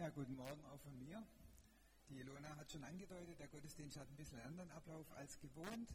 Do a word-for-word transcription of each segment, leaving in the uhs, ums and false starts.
Ja, guten Morgen auch von mir. Die Ilona hat schon angedeutet, der Gottesdienst hat ein bisschen einen anderen Ablauf als gewohnt.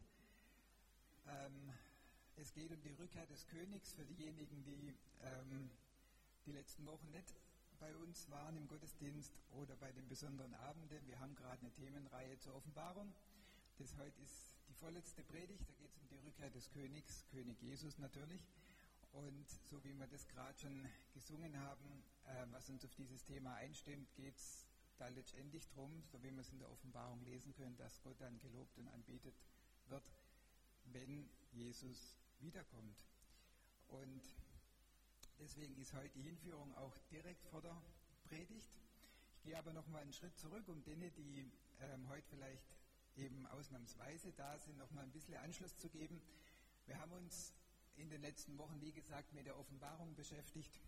Ähm, es geht um die Rückkehr des Königs für diejenigen, die ähm, die letzten Wochen nicht bei uns waren im Gottesdienst oder bei den besonderen Abenden. Wir haben gerade eine Themenreihe zur Offenbarung. Das heute ist die vorletzte Predigt, da geht es um die Rückkehr des Königs, König Jesus natürlich. Und so wie wir das gerade schon gesungen haben, äh, was uns auf dieses Thema einstimmt, geht es da letztendlich darum, so wie wir es in der Offenbarung lesen können, dass Gott dann gelobt und anbetet wird, wenn Jesus wiederkommt. Und deswegen ist heute die Hinführung auch direkt vor der Predigt. Ich gehe aber noch mal einen Schritt zurück, um denen, die ähm, heute vielleicht eben ausnahmsweise da sind, noch mal ein bisschen Anschluss zu geben. Wir haben uns in den letzten Wochen, wie gesagt, mit der Offenbarung beschäftigt.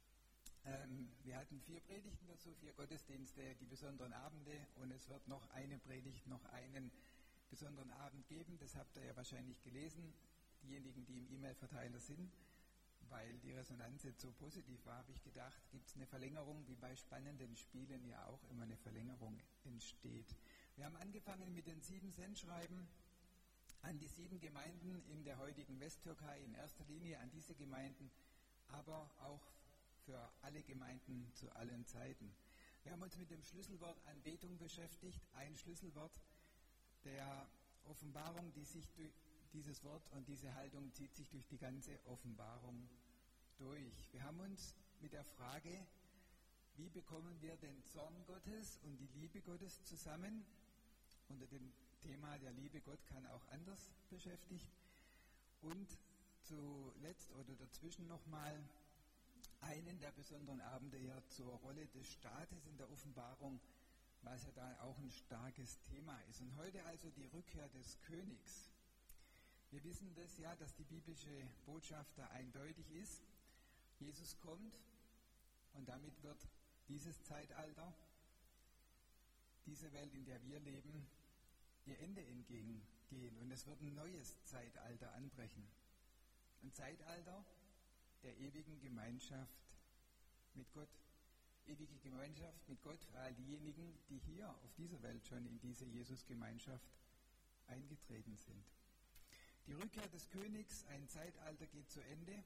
Ähm, wir hatten vier Predigten dazu, vier Gottesdienste, die besonderen Abende, und es wird noch eine Predigt, noch einen besonderen Abend geben. Das habt ihr ja wahrscheinlich gelesen, diejenigen, die im E-Mail-Verteiler sind. Weil die Resonanz jetzt so positiv war, habe ich gedacht, gibt es eine Verlängerung, wie bei spannenden Spielen ja auch immer eine Verlängerung entsteht. Wir haben angefangen mit den sieben Sendschreiben an die sieben Gemeinden in der heutigen Westtürkei, in erster Linie an diese Gemeinden, aber auch für alle Gemeinden zu allen Zeiten. Wir haben uns mit dem Schlüsselwort Anbetung beschäftigt, ein Schlüsselwort der Offenbarung, die sich durch dieses Wort und diese Haltung zieht sich durch die ganze Offenbarung durch. Wir haben uns mit der Frage, wie bekommen wir den Zorn Gottes und die Liebe Gottes zusammen, unter dem Thema der Liebe Gott kann auch anders beschäftigt, und zuletzt oder dazwischen nochmal einen der besonderen Abende ja zur Rolle des Staates in der Offenbarung, was ja da auch ein starkes Thema ist. Und heute also die Rückkehr des Königs. Wir wissen das ja, dass die biblische Botschaft da eindeutig ist. Jesus kommt und damit wird dieses Zeitalter, diese Welt, in der wir leben, ihr Ende entgegengehen, und es wird ein neues Zeitalter anbrechen. Ein Zeitalter der ewigen Gemeinschaft mit Gott. Ewige Gemeinschaft mit Gott für all diejenigen, die hier auf dieser Welt schon in diese Jesus-Gemeinschaft eingetreten sind. Die Rückkehr des Königs, ein Zeitalter geht zu Ende.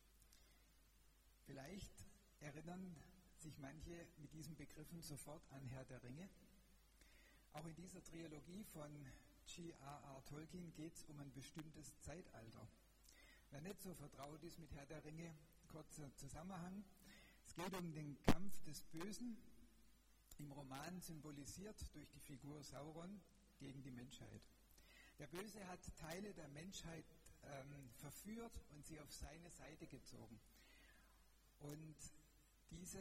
Vielleicht erinnern sich manche mit diesen Begriffen sofort an Herr der Ringe. Auch in dieser Trilogie von J R R Tolkien geht es um ein bestimmtes Zeitalter. Wer nicht so vertraut ist mit Herr der Ringe, kurzer Zusammenhang. Es geht um den Kampf des Bösen, im Roman symbolisiert durch die Figur Sauron gegen die Menschheit. Der Böse hat Teile der Menschheit ähm, verführt und sie auf seine Seite gezogen. Und diese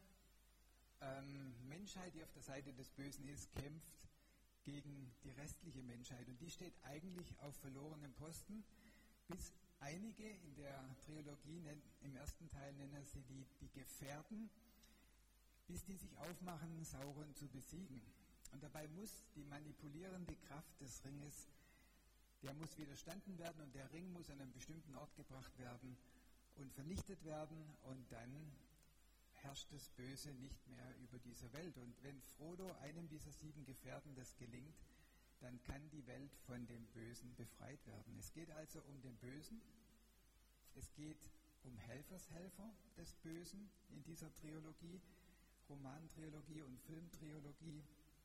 ähm, Menschheit, die auf der Seite des Bösen ist, kämpft gegen die restliche Menschheit. Und die steht eigentlich auf verlorenem Posten, bis einige in der Trilogie, im ersten Teil nennen sie die, die Gefährten, bis die sich aufmachen, Sauron zu besiegen. Und dabei muss die manipulierende Kraft des Ringes, der muss widerstanden werden, und der Ring muss an einen bestimmten Ort gebracht werden und vernichtet werden, und dann herrscht das Böse nicht mehr über dieser Welt. Und wenn Frodo, einem dieser sieben Gefährten, das gelingt, dann kann die Welt von dem Bösen befreit werden. Es geht also um den Bösen, es geht um Helfershelfer des Bösen in dieser Trilogie, Romantrilogie und Filmtrilogie,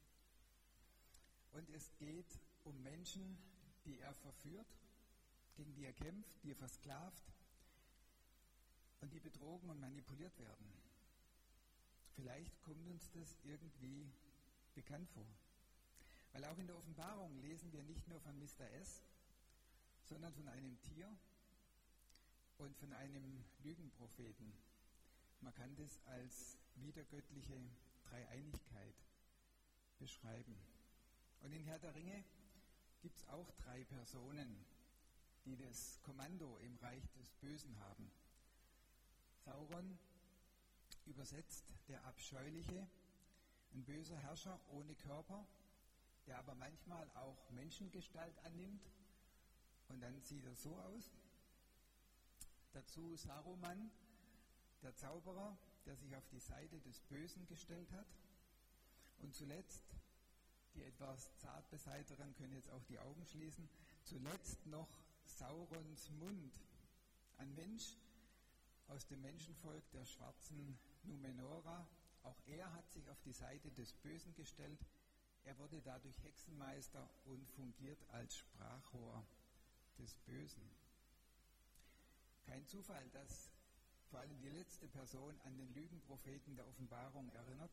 und es geht um Menschen, die er verführt, gegen die er kämpft, die er versklavt und die betrogen und manipuliert werden. Vielleicht kommt uns das irgendwie bekannt vor. Weil auch in der Offenbarung lesen wir nicht nur von Mister S, sondern von einem Tier und von einem Lügenpropheten. Man kann das als wiedergöttliche Dreieinigkeit beschreiben. Und in Herr der Ringe gibt es auch drei Personen, die das Kommando im Reich des Bösen haben. Sauron, übersetzt der Abscheuliche, ein böser Herrscher ohne Körper, der aber manchmal auch Menschengestalt annimmt, und dann sieht er so aus. Dazu Saruman, der Zauberer, der sich auf die Seite des Bösen gestellt hat. Und zuletzt, die etwas Zartbeseiteren können jetzt auch die Augen schließen, zuletzt noch Saurons Mund, ein Mensch aus dem Menschenvolk der schwarzen Numenora. Auch er hat sich auf die Seite des Bösen gestellt. Er wurde dadurch Hexenmeister und fungiert als Sprachrohr des Bösen. Kein Zufall, dass vor allem die letzte Person an den Lügenpropheten der Offenbarung erinnert.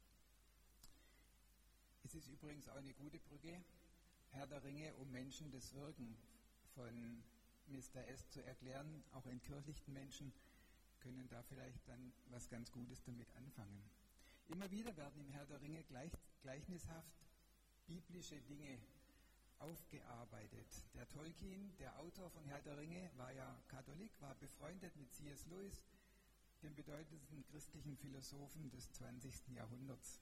Es ist übrigens auch eine gute Brücke, Herr der Ringe, um Menschen das Wirken von Mister S zu erklären. Auch entkirchlichten Menschen können da vielleicht dann was ganz Gutes damit anfangen. Immer wieder werden im Herr der Ringe gleich, gleichnishaft biblische Dinge aufgearbeitet. Der Tolkien, der Autor von Herr der Ringe, war ja Katholik, war befreundet mit C S Lewis, dem bedeutendsten christlichen Philosophen des zwanzigsten Jahrhunderts.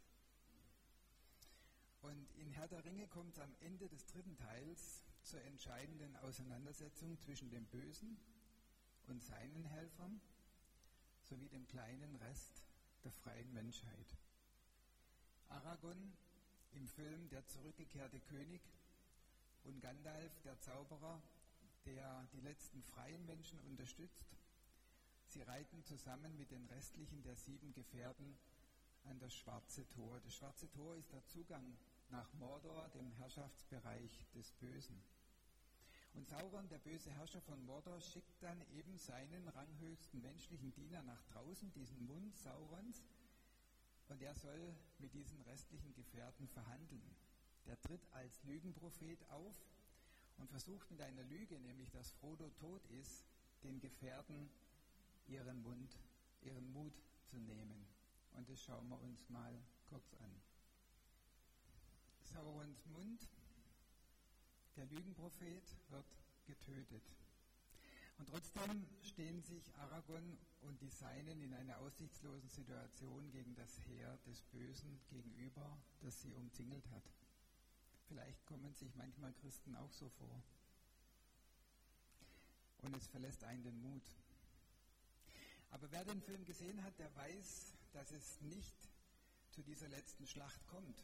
Und in Herr der Ringe kommt es am Ende des dritten Teils zur entscheidenden Auseinandersetzung zwischen dem Bösen und seinen Helfern sowie dem kleinen Rest der freien Menschheit. Aragorn im Film Der zurückgekehrte König und Gandalf, der Zauberer, der die letzten freien Menschen unterstützt. Sie reiten zusammen mit den restlichen der sieben Gefährten an das Schwarze Tor. Das Schwarze Tor ist der Zugang nach Mordor, dem Herrschaftsbereich des Bösen. Und Sauron, der böse Herrscher von Mordor, schickt dann eben seinen ranghöchsten menschlichen Diener nach draußen, diesen Mund Saurons, und er soll mit diesen restlichen Gefährten verhandeln. Der tritt als Lügenprophet auf und versucht mit einer Lüge, nämlich dass Frodo tot ist, den Gefährten ihren Mund, ihren Mut zu nehmen. Und das schauen wir uns mal kurz an. Saurons Mund, der Lügenprophet, wird getötet. Und trotzdem stehen sich Aragorn und die Seinen in einer aussichtslosen Situation gegen das Heer des Bösen gegenüber, das sie umzingelt hat. Vielleicht kommen sich manchmal Christen auch so vor. Und es verlässt einen den Mut. Aber wer den Film gesehen hat, der weiß, dass es nicht zu dieser letzten Schlacht kommt.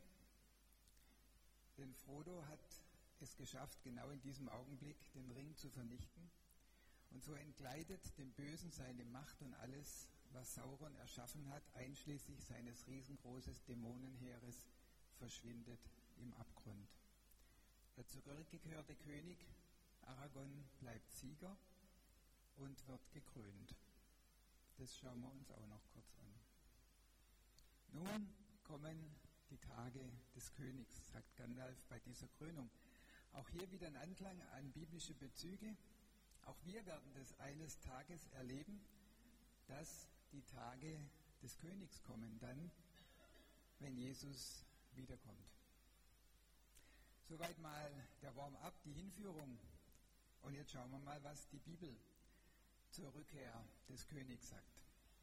Denn Frodo hat es geschafft, genau in diesem Augenblick den Ring zu vernichten. Und so entgleitet dem Bösen seine Macht und alles, was Sauron erschaffen hat, einschließlich seines riesengroßen Dämonenheeres, verschwindet im Abgrund. Der zurückgekehrte König Aragorn bleibt Sieger und wird gekrönt. Das schauen wir uns auch noch kurz an. Nun kommen die Tage des Königs, sagt Gandalf bei dieser Krönung. Auch hier wieder ein Anklang an biblische Bezüge. Auch wir werden das eines Tages erleben, dass die Tage des Königs kommen, dann, wenn Jesus wiederkommt. Soweit mal der Warm-up, die Hinführung. Und jetzt schauen wir mal, was die Bibel zur Rückkehr des Königs sagt.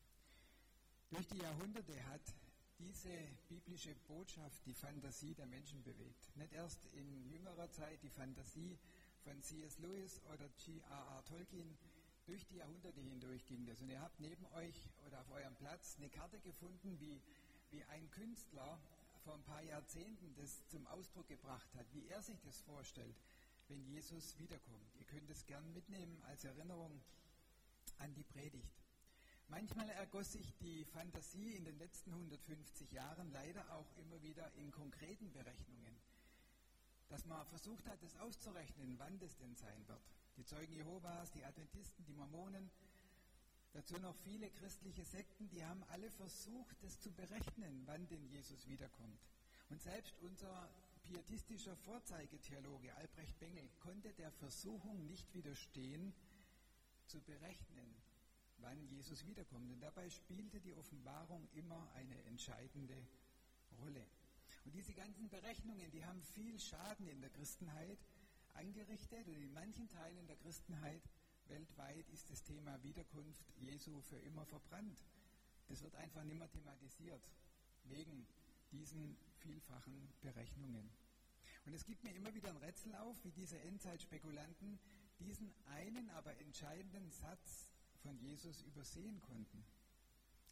Durch die Jahrhunderte hat diese biblische Botschaft die Fantasie der Menschen bewegt. Nicht erst in jüngerer Zeit die Fantasie von C S Lewis oder G R R Tolkien. Durch die Jahrhunderte hindurch ging das. Und ihr habt neben euch oder auf eurem Platz eine Karte gefunden, wie, wie ein Künstler vor ein paar Jahrzehnten das zum Ausdruck gebracht hat, wie er sich das vorstellt, wenn Jesus wiederkommt. Ihr könnt es gern mitnehmen als Erinnerung an die Predigt. Manchmal ergoss sich die Fantasie in den letzten hundertfünfzig Jahren leider auch immer wieder in konkreten Berechnungen, dass man versucht hat, das auszurechnen, wann das denn sein wird. Die Zeugen Jehovas, die Adventisten, die Mormonen, dazu noch viele christliche Sekten, die haben alle versucht, das zu berechnen, wann denn Jesus wiederkommt. Und selbst unser pietistischer Vorzeigetheologe Albrecht Bengel konnte der Versuchung nicht widerstehen, zu berechnen, wann Jesus wiederkommt. Und dabei spielte die Offenbarung immer eine entscheidende Rolle. Und diese ganzen Berechnungen, die haben viel Schaden in der Christenheit angerichtet. Und in manchen Teilen der Christenheit weltweit ist das Thema Wiederkunft Jesu für immer verbrannt. Das wird einfach nicht mehr thematisiert, wegen diesen vielfachen Berechnungen. Und es gibt mir immer wieder ein Rätsel auf, wie diese Endzeitspekulanten diesen einen, aber entscheidenden Satz von Jesus übersehen konnten.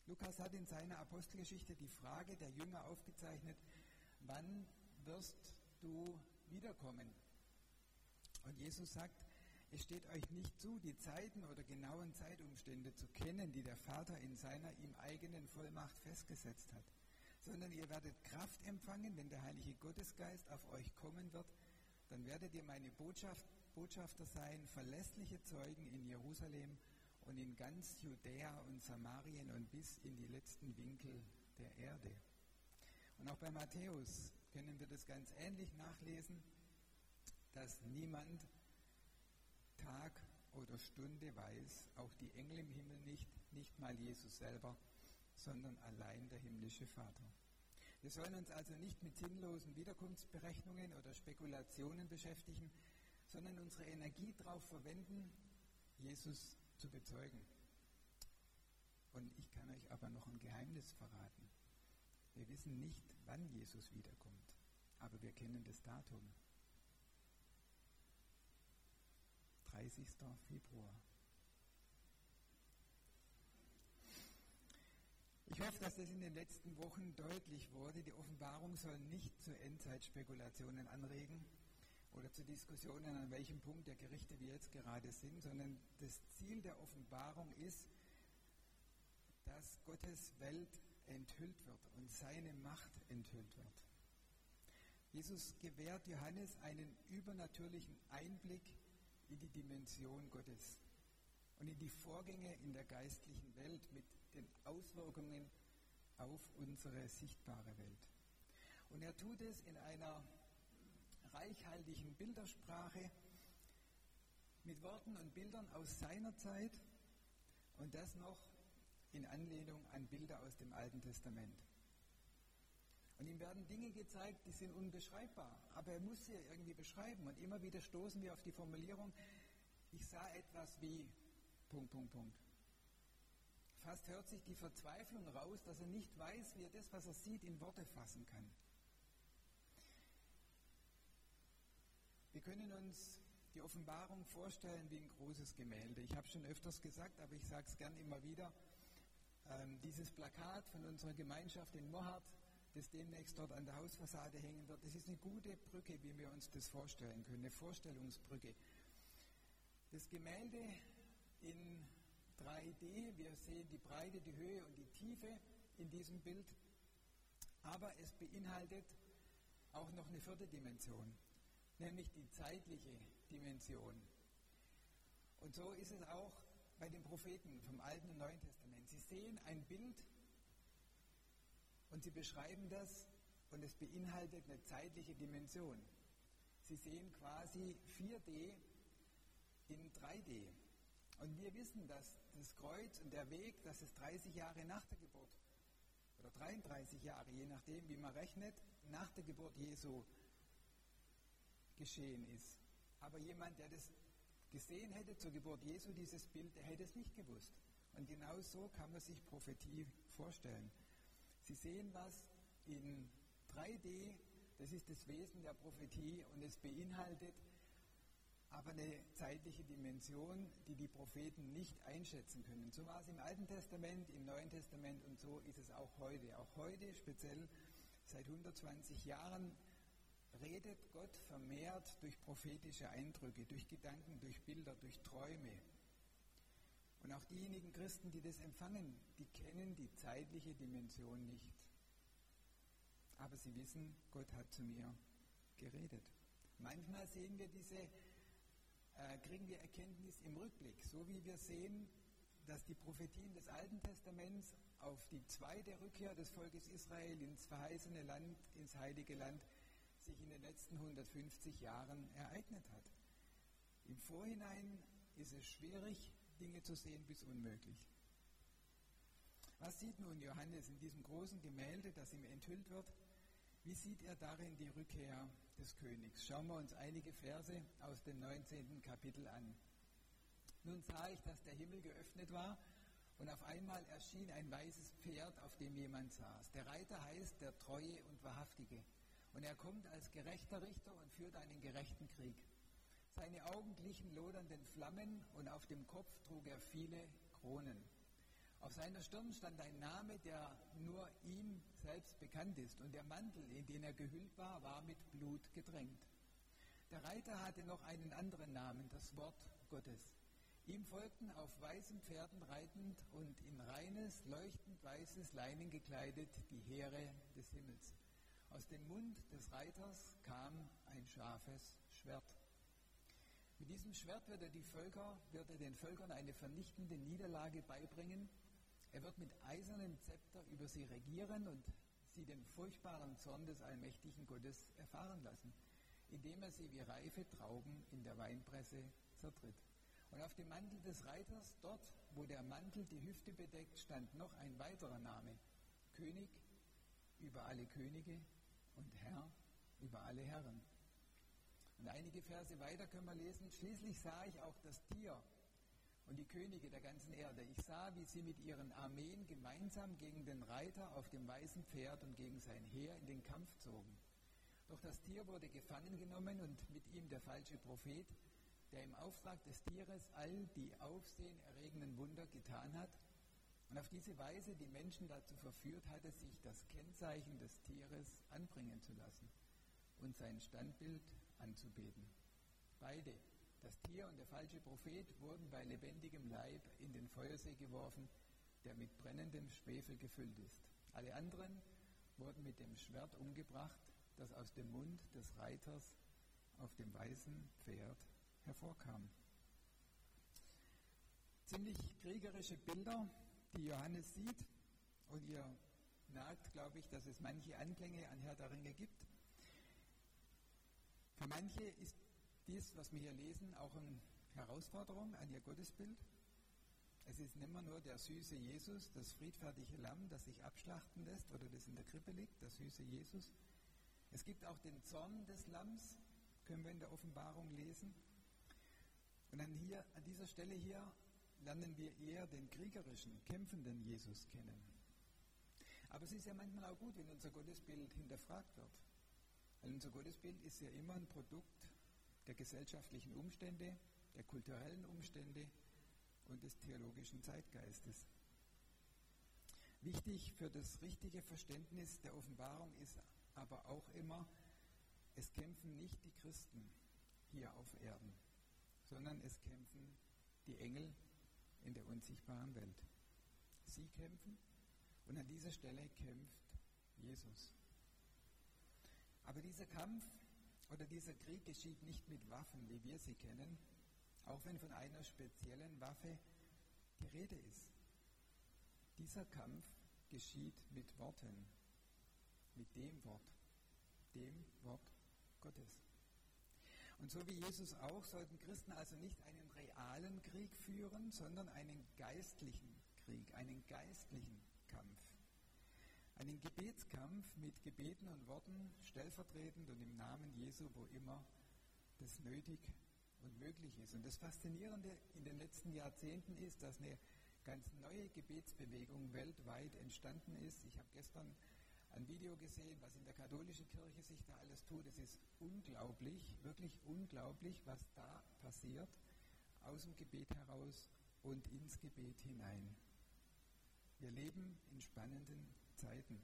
Lukas hat in seiner Apostelgeschichte die Frage der Jünger aufgezeichnet: Wann wirst du wiederkommen? Und Jesus sagt: Es steht euch nicht zu, die Zeiten oder genauen Zeitumstände zu kennen, die der Vater in seiner ihm eigenen Vollmacht festgesetzt hat, sondern ihr werdet Kraft empfangen, wenn der Heilige Gottesgeist auf euch kommen wird. Dann werdet ihr meine Botschaft, Botschafter sein, verlässliche Zeugen in Jerusalem und in ganz Judäa und Samarien und bis in die letzten Winkel der Erde. Und auch bei Matthäus können wir das ganz ähnlich nachlesen, dass niemand Tag oder Stunde weiß, auch die Engel im Himmel nicht, nicht mal Jesus selber, sondern allein der himmlische Vater. Wir sollen uns also nicht mit sinnlosen Wiederkunftsberechnungen oder Spekulationen beschäftigen, sondern unsere Energie darauf verwenden, Jesus zu bezeugen. Und ich kann euch aber noch ein Geheimnis verraten. Wir wissen nicht, wann Jesus wiederkommt, aber wir kennen das Datum. dreißigster Februar. Ich hoffe, dass das in den letzten Wochen deutlich wurde. Die Offenbarung soll nicht zu Endzeitspekulationen anregen oder zu Diskussionen, an welchem Punkt der Gerichte wir jetzt gerade sind, sondern das Ziel der Offenbarung ist, dass Gottes Welt enthüllt wird und seine Macht enthüllt wird. Jesus gewährt Johannes einen übernatürlichen Einblick in die Dimension Gottes und in die Vorgänge in der geistlichen Welt mit den Auswirkungen auf unsere sichtbare Welt. Und er tut es in einer reichhaltigen Bildersprache mit Worten und Bildern aus seiner Zeit und das noch in Anlehnung an Bilder aus dem Alten Testament. Und ihm werden Dinge gezeigt, die sind unbeschreibbar, aber er muss sie irgendwie beschreiben. Und immer wieder stoßen wir auf die Formulierung: Ich sah etwas wie Punkt, Punkt, Punkt. Fast hört sich die Verzweiflung raus, dass er nicht weiß, wie er das, was er sieht, in Worte fassen kann. Wir können uns die Offenbarung vorstellen wie ein großes Gemälde. Ich habe schon öfters gesagt, aber ich sage es gern immer wieder, ähm, dieses Plakat von unserer Gemeinschaft in Mohardt, das demnächst dort an der Hausfassade hängen wird, das ist eine gute Brücke, wie wir uns das vorstellen können, eine Vorstellungsbrücke. Das Gemälde in drei D, wir sehen die Breite, die Höhe und die Tiefe in diesem Bild, aber es beinhaltet auch noch eine vierte Dimension, nämlich die zeitliche Dimension. Und so ist es auch bei den Propheten vom Alten und Neuen Testament. Sie sehen ein Bild und sie beschreiben das und es beinhaltet eine zeitliche Dimension. Sie sehen quasi vier D in drei D. Und wir wissen, dass das Kreuz und der Weg, dass es dreißig Jahre nach der Geburt oder dreiunddreißig Jahre, je nachdem wie man rechnet, nach der Geburt Jesu geschehen ist. Aber jemand, der das gesehen hätte zur Geburt Jesu, dieses Bild, der hätte es nicht gewusst. Und genau so kann man sich Prophetie vorstellen. Sie sehen was in drei D, das ist das Wesen der Prophetie und es beinhaltet aber eine zeitliche Dimension, die die Propheten nicht einschätzen können. So war es im Alten Testament, im Neuen Testament und so ist es auch heute. Auch heute, speziell seit hundertzwanzig Jahren, redet Gott vermehrt durch prophetische Eindrücke, durch Gedanken, durch Bilder, durch Träume. Und auch diejenigen Christen, die das empfangen, die kennen die zeitliche Dimension nicht. Aber sie wissen, Gott hat zu mir geredet. Manchmal sehen wir diese, äh, kriegen wir Erkenntnis im Rückblick, so wie wir sehen, dass die Prophetien des Alten Testaments auf die zweite Rückkehr des Volkes Israel ins verheißene Land, ins heilige Land, sich in den letzten hundertfünfzig Jahren ereignet hat. Im Vorhinein ist es schwierig, Dinge zu sehen bis unmöglich. Was sieht nun Johannes in diesem großen Gemälde, das ihm enthüllt wird? Wie sieht er darin die Rückkehr des Königs? Schauen wir uns einige Verse aus dem neunzehnten Kapitel an. Nun sah ich, dass der Himmel geöffnet war und auf einmal erschien ein weißes Pferd, auf dem jemand saß. Der Reiter heißt der Treue und Wahrhaftige. Und er kommt als gerechter Richter und führt einen gerechten Krieg. Seine Augen glichen lodernden Flammen und auf dem Kopf trug er viele Kronen. Auf seiner Stirn stand ein Name, der nur ihm selbst bekannt ist, und der Mantel, in den er gehüllt war, war mit Blut getränkt. Der Reiter hatte noch einen anderen Namen, das Wort Gottes. Ihm folgten auf weißen Pferden reitend und in reines, leuchtend weißes Leinen gekleidet die Heere des Himmels. Aus dem Mund des Reiters kam ein scharfes Schwert. Mit diesem Schwert wird er, die Völker, wird er den Völkern eine vernichtende Niederlage beibringen. Er wird mit eisernem Zepter über sie regieren und sie den furchtbaren Zorn des allmächtigen Gottes erfahren lassen, indem er sie wie reife Trauben in der Weinpresse zertritt. Und auf dem Mantel des Reiters, dort, wo der Mantel die Hüfte bedeckt, stand noch ein weiterer Name: König über alle Könige und Herr über alle Herren. Und einige Verse weiter können wir lesen: Schließlich sah ich auch das Tier und die Könige der ganzen Erde. Ich sah, wie sie mit ihren Armeen gemeinsam gegen den Reiter auf dem weißen Pferd und gegen sein Heer in den Kampf zogen. Doch das Tier wurde gefangen genommen und mit ihm der falsche Prophet, der im Auftrag des Tieres all die aufsehenerregenden Wunder getan hat und auf diese Weise die Menschen dazu verführt hatte, sich das Kennzeichen des Tieres anbringen zu lassen und sein Standbild anzubeten. Beide, das Tier und der falsche Prophet, wurden bei lebendigem Leib in den Feuersee geworfen, der mit brennendem Schwefel gefüllt ist. Alle anderen wurden mit dem Schwert umgebracht, das aus dem Mund des Reiters auf dem weißen Pferd hervorkam. Ziemlich kriegerische Bilder, die Johannes sieht, und ihr merkt, glaube ich, dass es manche Anklänge an Herr der Ringe gibt. Für manche ist dies, was wir hier lesen, auch eine Herausforderung an ihr Gottesbild. Es ist nicht mehr nur der süße Jesus, das friedfertige Lamm, das sich abschlachten lässt oder das in der Krippe liegt, der süße Jesus. Es gibt auch den Zorn des Lamms, können wir in der Offenbarung lesen. Und dann hier, an dieser Stelle hier lernen wir eher den kriegerischen, kämpfenden Jesus kennen. Aber es ist ja manchmal auch gut, wenn unser Gottesbild hinterfragt wird. Weil unser Gottesbild ist ja immer ein Produkt der gesellschaftlichen Umstände, der kulturellen Umstände und des theologischen Zeitgeistes. Wichtig für das richtige Verständnis der Offenbarung ist aber auch immer, es kämpfen nicht die Christen hier auf Erden, sondern es kämpfen die Engel in der unsichtbaren Welt. Sie kämpfen und an dieser Stelle kämpft Jesus. Aber dieser Kampf oder dieser Krieg geschieht nicht mit Waffen, wie wir sie kennen, auch wenn von einer speziellen Waffe die Rede ist. Dieser Kampf geschieht mit Worten, mit dem Wort, dem Wort Gottes. Und so wie Jesus auch, sollten Christen also nicht einen realen Krieg führen, sondern einen geistlichen Krieg, einen geistlichen Kampf. Einen Gebetskampf mit Gebeten und Worten, stellvertretend und im Namen Jesu, wo immer das nötig und möglich ist. Und das Faszinierende in den letzten Jahrzehnten ist, dass eine ganz neue Gebetsbewegung weltweit entstanden ist. Ich habe gestern ein Video gesehen, was in der katholischen Kirche sich da alles tut. Es ist unglaublich, wirklich unglaublich, was da passiert, aus dem Gebet heraus und ins Gebet hinein. Wir leben in spannenden Zeiten.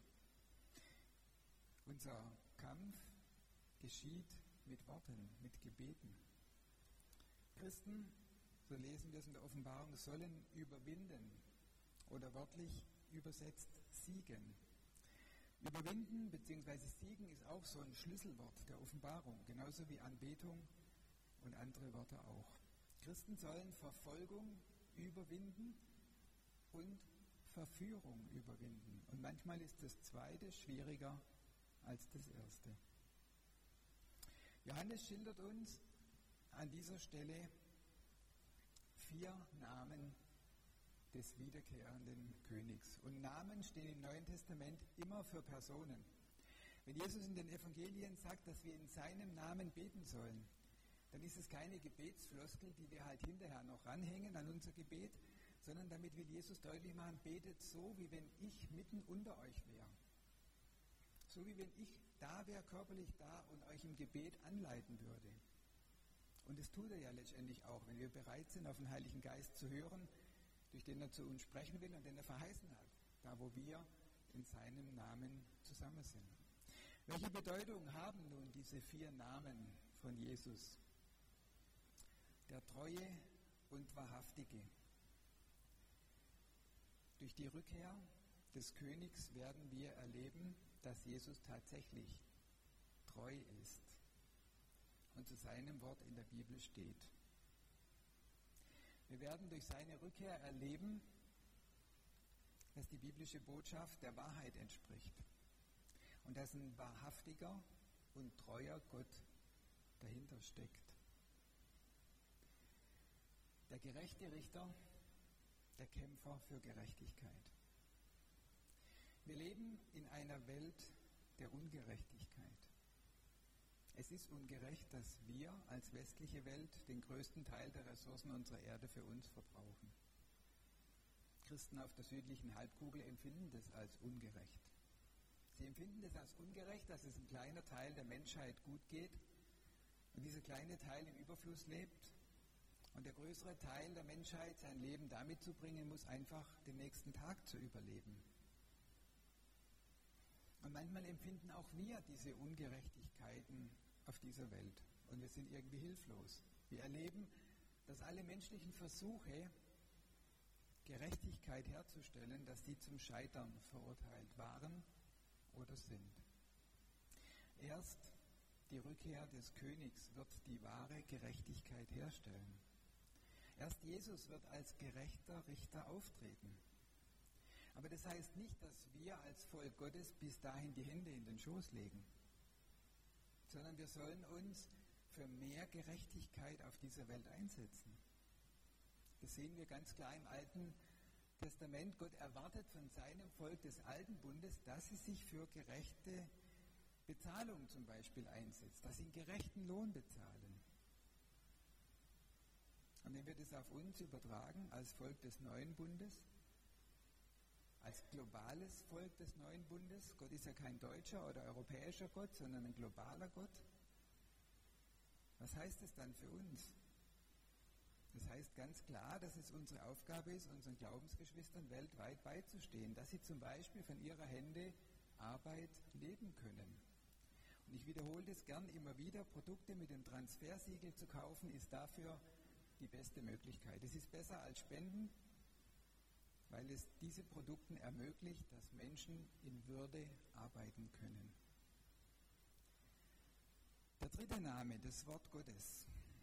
Unser Kampf geschieht mit Worten, mit Gebeten. Christen, so lesen wir es in der Offenbarung, sollen überwinden oder wörtlich übersetzt siegen. Überwinden bzw. siegen ist auch so ein Schlüsselwort der Offenbarung, genauso wie Anbetung und andere Worte auch. Christen sollen Verfolgung überwinden und Verführung überwinden. Und manchmal ist das Zweite schwieriger als das Erste. Johannes schildert uns an dieser Stelle vier Namen des wiederkehrenden Königs. Und Namen stehen im Neuen Testament immer für Personen. Wenn Jesus in den Evangelien sagt, dass wir in seinem Namen beten sollen, dann ist es keine Gebetsfloskel, die wir halt hinterher noch ranhängen an unser Gebet, sondern damit will Jesus deutlich machen, betet so, wie wenn ich mitten unter euch wäre. So wie wenn ich da wäre, körperlich da und euch im Gebet anleiten würde. Und das tut er ja letztendlich auch, wenn wir bereit sind, auf den Heiligen Geist zu hören, durch den er zu uns sprechen will und den er verheißen hat, da wo wir in seinem Namen zusammen sind. Welche Bedeutung haben nun diese vier Namen von Jesus? Der Treue und Wahrhaftige. Durch die Rückkehr des Königs werden wir erleben, dass Jesus tatsächlich treu ist und zu seinem Wort in der Bibel steht. Wir werden durch seine Rückkehr erleben, dass die biblische Botschaft der Wahrheit entspricht und dass ein wahrhaftiger und treuer Gott dahinter steckt. Der gerechte Richter, der Kämpfer für Gerechtigkeit. Wir leben in einer Welt der Ungerechtigkeit. Es ist ungerecht, dass wir als westliche Welt den größten Teil der Ressourcen unserer Erde für uns verbrauchen. Christen auf der südlichen Halbkugel empfinden das als ungerecht. Sie empfinden es als ungerecht, dass es ein kleiner Teil der Menschheit gut geht und dieser kleine Teil im Überfluss lebt und der größere Teil der Menschheit sein Leben damit zubringen muss, einfach den nächsten Tag zu überleben. Und manchmal empfinden auch wir diese Ungerechtigkeiten auf dieser Welt und wir sind irgendwie hilflos. Wir erleben, dass alle menschlichen Versuche, Gerechtigkeit herzustellen, dass die zum Scheitern verurteilt waren oder sind. Erst die Rückkehr des Königs wird die wahre Gerechtigkeit herstellen. Erst Jesus wird als gerechter Richter auftreten. Aber das heißt nicht, dass wir als Volk Gottes bis dahin die Hände in den Schoß legen, sondern wir sollen uns für mehr Gerechtigkeit auf dieser Welt einsetzen. Das sehen wir ganz klar im Alten Testament. Gott erwartet von seinem Volk des Alten Bundes, dass sie sich für gerechte Bezahlung zum Beispiel einsetzt, dass sie einen gerechten Lohn bezahlen. Und wenn wir das auf uns übertragen, als Volk des Neuen Bundes, als globales Volk des Neuen Bundes, Gott ist ja kein deutscher oder europäischer Gott, sondern ein globaler Gott, was heißt es dann für uns? Das heißt ganz klar, dass es unsere Aufgabe ist, unseren Glaubensgeschwistern weltweit beizustehen, dass sie zum Beispiel von ihrer Hände Arbeit leben können. Und ich wiederhole das gern immer wieder, Produkte mit dem Transfersiegel zu kaufen, ist dafür die beste Möglichkeit. Es ist besser als Spenden, weil es diese Produkten ermöglicht, dass Menschen in Würde arbeiten können. Der dritte Name, das Wort Gottes.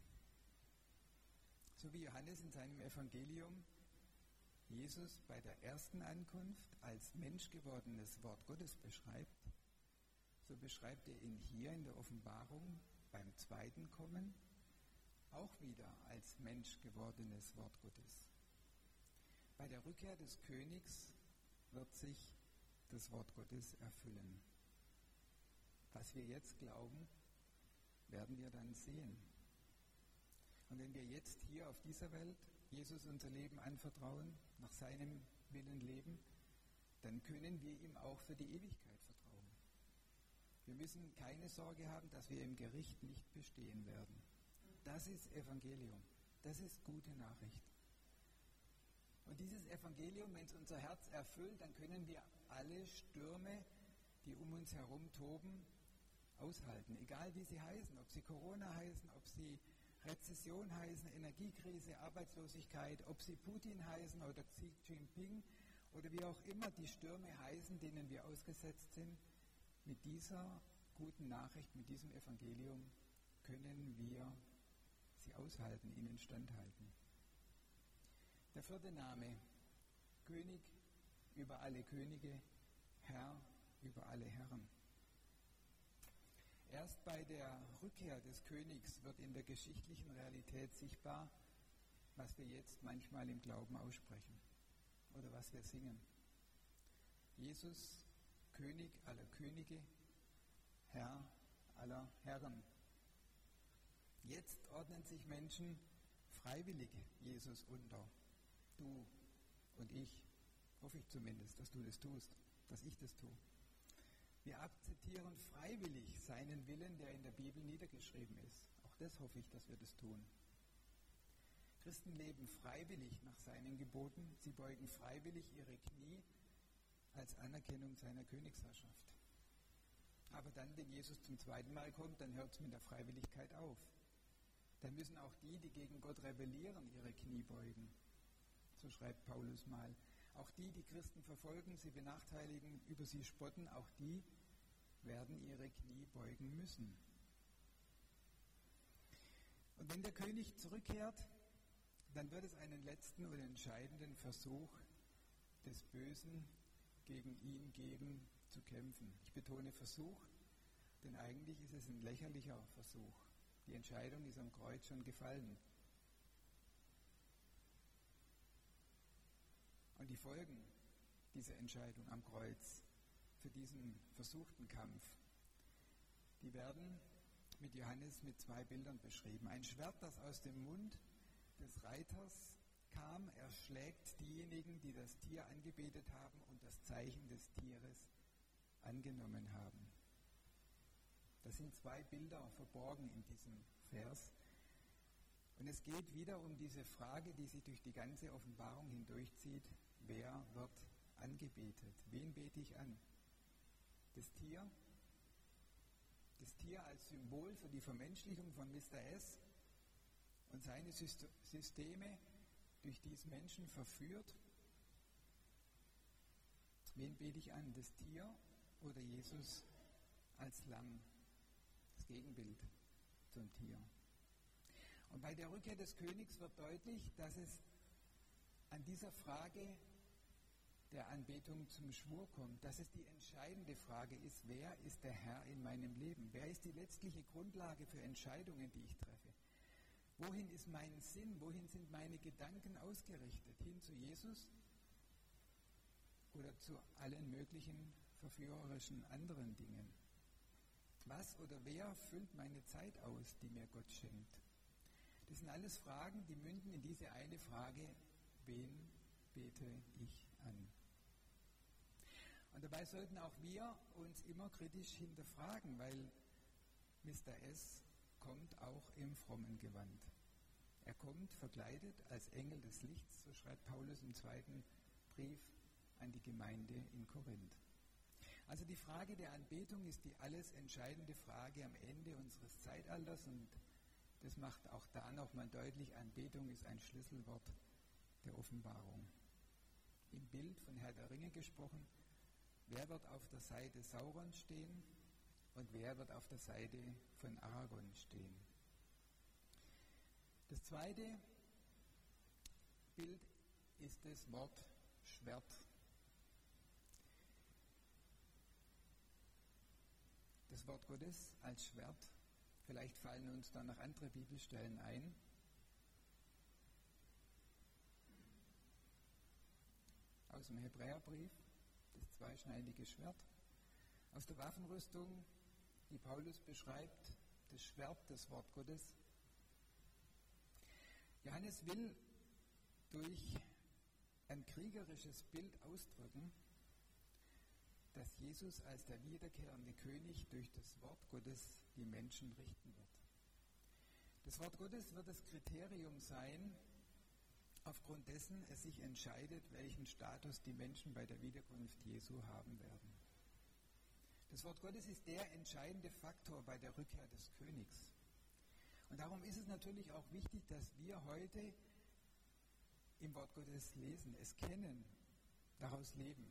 So wie Johannes in seinem Evangelium Jesus bei der ersten Ankunft als menschgewordenes Wort Gottes beschreibt, so beschreibt er ihn hier in der Offenbarung beim zweiten Kommen auch wieder als menschgewordenes Wort Gottes. Bei der Rückkehr des Königs wird sich das Wort Gottes erfüllen. Was wir jetzt glauben, werden wir dann sehen. Und wenn wir jetzt hier auf dieser Welt Jesus unser Leben anvertrauen, nach seinem Willen leben, dann können wir ihm auch für die Ewigkeit vertrauen. Wir müssen keine Sorge haben, dass wir im Gericht nicht bestehen werden. Das ist Evangelium. Das ist gute Nachricht. Und dieses Evangelium, wenn es unser Herz erfüllt, dann können wir alle Stürme, die um uns herum toben, aushalten. Egal wie sie heißen, ob sie Corona heißen, ob sie Rezession heißen, Energiekrise, Arbeitslosigkeit, ob sie Putin heißen oder Xi Jinping oder wie auch immer die Stürme heißen, denen wir ausgesetzt sind, mit dieser guten Nachricht, mit diesem Evangelium können wir sie aushalten, ihnen standhalten. Der vierte Name, König über alle Könige, Herr über alle Herren. Erst bei der Rückkehr des Königs wird in der geschichtlichen Realität sichtbar, was wir jetzt manchmal im Glauben aussprechen oder was wir singen. Jesus, König aller Könige, Herr aller Herren. Jetzt ordnen sich Menschen freiwillig Jesus unter. Du und ich, hoffe ich zumindest, dass du das tust, dass ich das tue. Wir akzeptieren freiwillig seinen Willen, der in der Bibel niedergeschrieben ist. Auch das hoffe ich, dass wir das tun. Christen leben freiwillig nach seinen Geboten. Sie beugen freiwillig ihre Knie als Anerkennung seiner Königsherrschaft. Aber dann, wenn Jesus zum zweiten Mal kommt, dann hört es mit der Freiwilligkeit auf. Dann müssen auch die, die gegen Gott rebellieren, ihre Knie beugen. So schreibt Paulus mal. Auch die, die Christen verfolgen, sie benachteiligen, über sie spotten, auch die werden ihre Knie beugen müssen. Und wenn der König zurückkehrt, dann wird es einen letzten und entscheidenden Versuch des Bösen gegen ihn geben, zu kämpfen. Ich betone Versuch, denn eigentlich ist es ein lächerlicher Versuch. Die Entscheidung ist am Kreuz schon gefallen. Und die Folgen dieser Entscheidung am Kreuz für diesen versuchten Kampf, die werden mit Johannes mit zwei Bildern beschrieben. Ein Schwert, das aus dem Mund des Reiters kam, er schlägt diejenigen, die das Tier angebetet haben und das Zeichen des Tieres angenommen haben. Das sind zwei Bilder verborgen in diesem Vers. Und es geht wieder um diese Frage, die sich durch die ganze Offenbarung hindurchzieht: Wer wird angebetet? Wen bete ich an? Das Tier? Das Tier als Symbol für die Vermenschlichung von Mister S und seine Systeme, durch die es Menschen verführt? Wen bete ich an? Das Tier oder Jesus als Lamm? Das Gegenbild zum Tier. Und bei der Rückkehr des Königs wird deutlich, dass es an dieser Frage der Anbetung zum Schwur kommt, dass es die entscheidende Frage ist: Wer ist der Herr in meinem Leben? Wer ist die letztliche Grundlage für Entscheidungen, die ich treffe? Wohin ist mein Sinn? Wohin sind meine Gedanken ausgerichtet? Hin zu Jesus oder zu allen möglichen verführerischen anderen Dingen? Was oder wer füllt meine Zeit aus, die mir Gott schenkt? Das sind alles Fragen, die münden in diese eine Frage: Wen bete ich an? Und dabei sollten auch wir uns immer kritisch hinterfragen, weil Mister S kommt auch im frommen Gewand. Er kommt verkleidet als Engel des Lichts, so schreibt Paulus im zweiten Brief an die Gemeinde in Korinth. Also die Frage der Anbetung ist die alles entscheidende Frage am Ende unseres Zeitalters, und das macht auch da nochmal deutlich: Anbetung ist ein Schlüsselwort der Offenbarung. Im Bild von Herr der Ringe gesprochen: Wer wird auf der Seite Saurons stehen und wer wird auf der Seite von Aragorn stehen? Das zweite Bild ist das Wort Schwert. Das Wort Gottes als Schwert. Vielleicht fallen uns da noch andere Bibelstellen ein. Aus dem Hebräerbrief, das zweischneidige Schwert. Aus der Waffenrüstung, die Paulus beschreibt, das Schwert, das Wort Gottes. Johannes will durch ein kriegerisches Bild ausdrücken, dass Jesus als der wiederkehrende König durch das Wort Gottes die Menschen richten wird. Das Wort Gottes wird das Kriterium sein, aufgrund dessen es sich entscheidet, welchen Status die Menschen bei der Wiederkunft Jesu haben werden. Das Wort Gottes ist der entscheidende Faktor bei der Rückkehr des Königs. Und darum ist es natürlich auch wichtig, dass wir heute im Wort Gottes lesen, es kennen, daraus leben.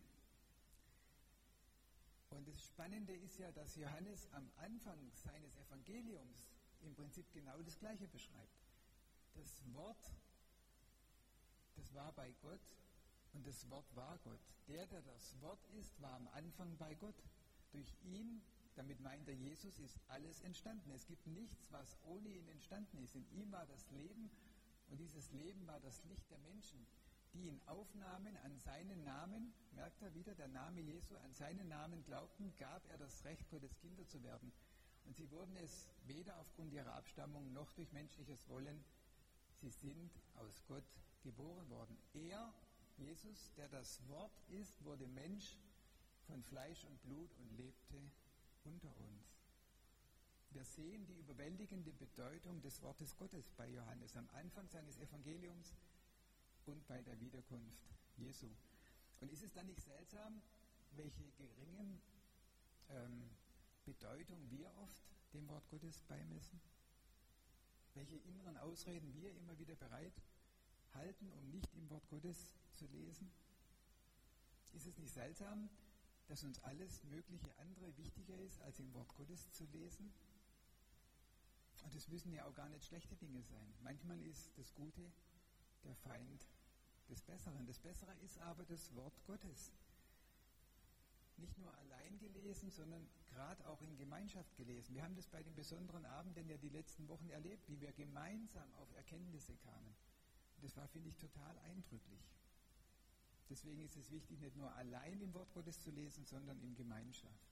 Und das Spannende ist ja, dass Johannes am Anfang seines Evangeliums im Prinzip genau das Gleiche beschreibt. Das Wort, das war bei Gott und das Wort war Gott. Der, der das Wort ist, war am Anfang bei Gott. Durch ihn, damit meint er Jesus, ist alles entstanden. Es gibt nichts, was ohne ihn entstanden ist. In ihm war das Leben und dieses Leben war das Licht der Menschen, die ihn aufnahmen, an seinen Namen, merkt er wieder, der Name Jesu, an seinen Namen glaubten, gab er das Recht, Gottes Kinder zu werden. Und sie wurden es weder aufgrund ihrer Abstammung noch durch menschliches Wollen. Sie sind aus Gott geboren worden. Er, Jesus, der das Wort ist, wurde Mensch von Fleisch und Blut und lebte unter uns. Wir sehen die überwältigende Bedeutung des Wortes Gottes bei Johannes am Anfang seines Evangeliums und bei der Wiederkunft Jesu. Und ist es dann nicht seltsam, welche geringen ähm, Bedeutung wir oft dem Wort Gottes beimessen? Welche inneren Ausreden wir immer wieder bereit halten, um nicht im Wort Gottes zu lesen? Ist es nicht seltsam, dass uns alles mögliche andere wichtiger ist, als im Wort Gottes zu lesen? Und es müssen ja auch gar nicht schlechte Dinge sein. Manchmal ist das Gute der Feind des Besseren. Das Bessere ist aber das Wort Gottes. Nicht nur allein gelesen, sondern gerade auch in Gemeinschaft gelesen. Wir haben das bei den besonderen Abenden ja die letzten Wochen erlebt, wie wir gemeinsam auf Erkenntnisse kamen. Und das war, finde ich, total eindrücklich. Deswegen ist es wichtig, nicht nur allein im Wort Gottes zu lesen, sondern in Gemeinschaft.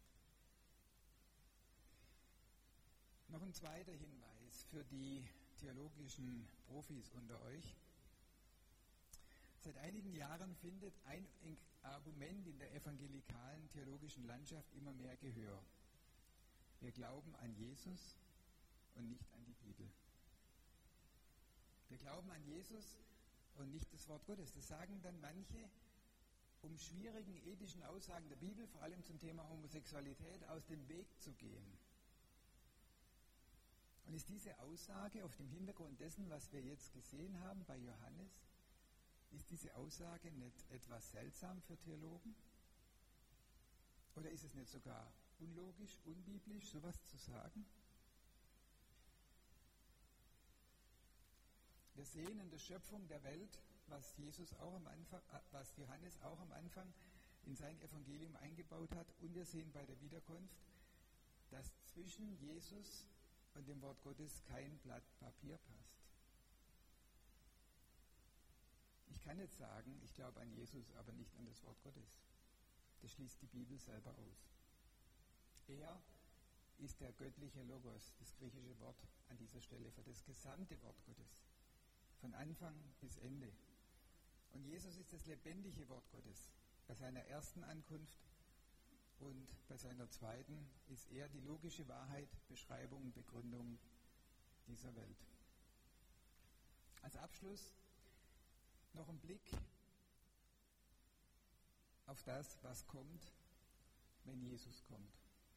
Noch ein zweiter Hinweis für die theologischen Profis unter euch. Seit einigen Jahren findet ein Argument in der evangelikalen theologischen Landschaft immer mehr Gehör. Wir glauben an Jesus und nicht an die Bibel. Wir glauben an Jesus und nicht das Wort Gottes. Das sagen dann manche, um schwierigen ethischen Aussagen der Bibel, vor allem zum Thema Homosexualität, aus dem Weg zu gehen. Und ist diese Aussage auf dem Hintergrund dessen, was wir jetzt gesehen haben bei Johannes, ist diese Aussage nicht etwas seltsam für Theologen? Oder ist es nicht sogar unlogisch, unbiblisch, sowas zu sagen? Wir sehen in der Schöpfung der Welt, was Jesus auch am Anfang, was Johannes auch am Anfang in sein Evangelium eingebaut hat, und wir sehen bei der Wiederkunft, dass zwischen Jesus und dem Wort Gottes kein Blatt Papier passt. Ich kann nicht sagen, ich glaube an Jesus, aber nicht an das Wort Gottes. Das schließt die Bibel selber aus. Er ist der göttliche Logos, das griechische Wort an dieser Stelle für das gesamte Wort Gottes, von Anfang bis Ende. Und Jesus ist das lebendige Wort Gottes. Bei seiner ersten Ankunft und bei seiner zweiten ist er die logische Wahrheit, Beschreibung, Begründung dieser Welt. Als Abschluss noch ein Blick auf das, was kommt, wenn Jesus kommt.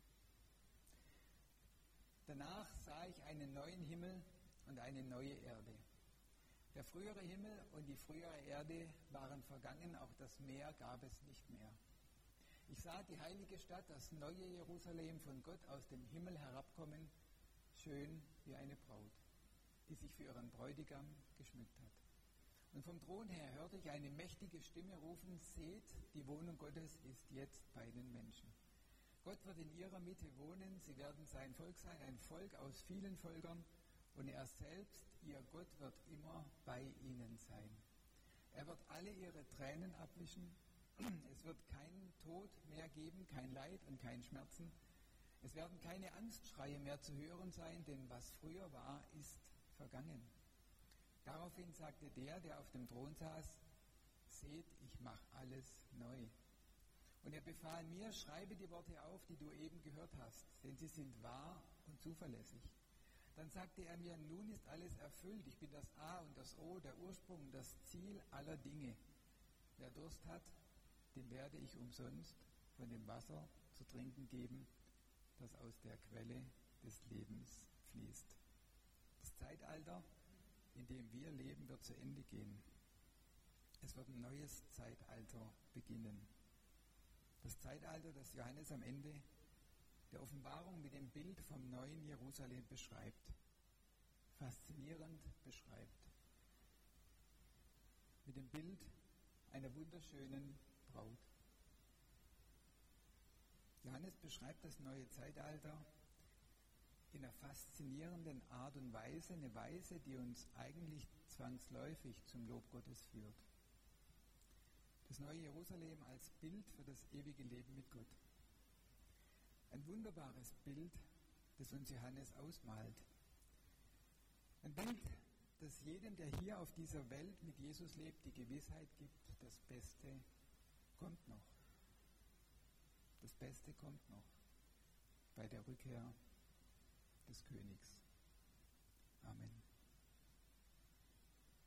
Danach sah ich einen neuen Himmel und eine neue Erde. Der frühere Himmel und die frühere Erde waren vergangen, auch das Meer gab es nicht mehr. Ich sah die heilige Stadt, das neue Jerusalem, von Gott aus dem Himmel herabkommen, schön wie eine Braut, die sich für ihren Bräutigam geschmückt hat. Und vom Thron her hörte ich eine mächtige Stimme rufen: Seht, die Wohnung Gottes ist jetzt bei den Menschen. Gott wird in ihrer Mitte wohnen, sie werden sein Volk sein, ein Volk aus vielen Völkern, und er selbst, ihr Gott, wird immer bei ihnen sein. Er wird alle ihre Tränen abwischen. Es wird keinen Tod mehr geben, kein Leid und kein Schmerzen. Es werden keine Angstschreie mehr zu hören sein, denn was früher war, ist vergangen. Daraufhin sagte der, der auf dem Thron saß: Seht, ich mache alles neu. Und er befahl mir: Schreibe die Worte auf, die du eben gehört hast, denn sie sind wahr und zuverlässig. Dann sagte er mir: Nun ist alles erfüllt. Ich bin das A und das O, der Ursprung, das Ziel aller Dinge. Wer Durst hat, dem werde ich umsonst von dem Wasser zu trinken geben, das aus der Quelle des Lebens fließt. Das Zeitalter, in dem wir leben, wird zu Ende gehen. Es wird ein neues Zeitalter beginnen. Das Zeitalter, das Johannes am Ende der Offenbarung mit dem Bild vom neuen Jerusalem beschreibt. Faszinierend beschreibt. Mit dem Bild einer wunderschönen Braut. Johannes beschreibt das neue Zeitalter in einer faszinierenden Art und Weise, eine Weise, die uns eigentlich zwangsläufig zum Lob Gottes führt. Das neue Jerusalem als Bild für das ewige Leben mit Gott. Ein wunderbares Bild, das uns Johannes ausmalt. Ein Bild, das jedem, der hier auf dieser Welt mit Jesus lebt, die Gewissheit gibt, das Beste kommt noch. Das Beste kommt noch bei der Rückkehr des Königs. Amen.